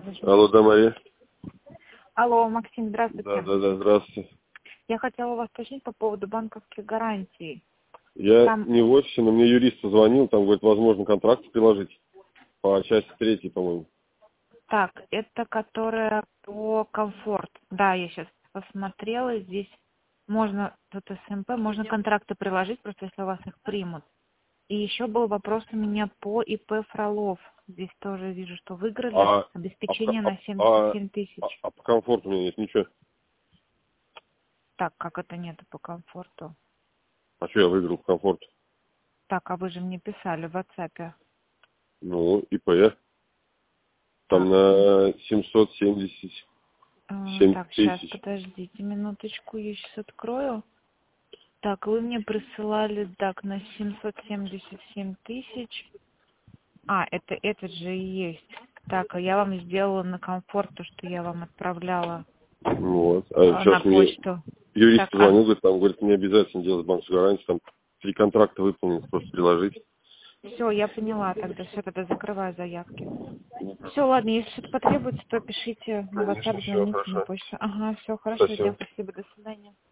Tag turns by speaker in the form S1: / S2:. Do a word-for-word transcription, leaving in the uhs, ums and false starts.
S1: Алло, да, Мария?
S2: Алло, Максим, здравствуйте.
S1: Да, да, да, здравствуйте.
S2: Я хотела у вас уточнить по поводу банковских гарантий.
S1: Я
S2: Там...
S1: не в офисе, но мне юрист позвонил, там, говорит, возможно, контракт приложить по части третьей, по-моему.
S2: Так, это которая по комфорт. Да, я сейчас посмотрела, здесь можно, тут СМП, можно контракты приложить, просто если у вас их примут. И еще был вопрос у меня по ИП Фролов. Здесь тоже вижу, что выиграли
S1: А,
S2: обеспечение
S1: а,
S2: на
S1: а,
S2: семьдесят
S1: а,
S2: семь тысяч.
S1: а, а по комфорту у меня нет ничего.
S2: Так, как это нету по комфорту?
S1: А что я выиграл по комфорту?
S2: Так, а вы же мне писали в WhatsApp.
S1: Ну, ИП. Там
S2: Так,
S1: на семьсот семьдесят
S2: а,
S1: семь
S2: так, сейчас,
S1: тысяч.
S2: подождите минуточку, я сейчас открою. Так, вы мне присылали, так, на семьсот семьдесят семь тысяч. А, это этот же и есть. Так, а я вам сделала на комфорт то, что я вам отправляла
S1: Вот. А
S2: а, на
S1: сейчас мне
S2: почту.
S1: юрист
S2: Так, а,
S1: позвонил, говорит, там, говорит, не обязательно делать банковскую гарантию, там три контракта выполнить, просто приложить.
S2: все, я поняла тогда, все, тогда закрываю заявки. Все, ладно, если что-то потребуется, то пишите на
S1: Конечно,
S2: WhatsApp,
S1: все
S2: звоните на
S1: хорошо.
S2: почту. Ага, все, хорошего дня,
S1: Спасибо.
S2: спасибо, до свидания.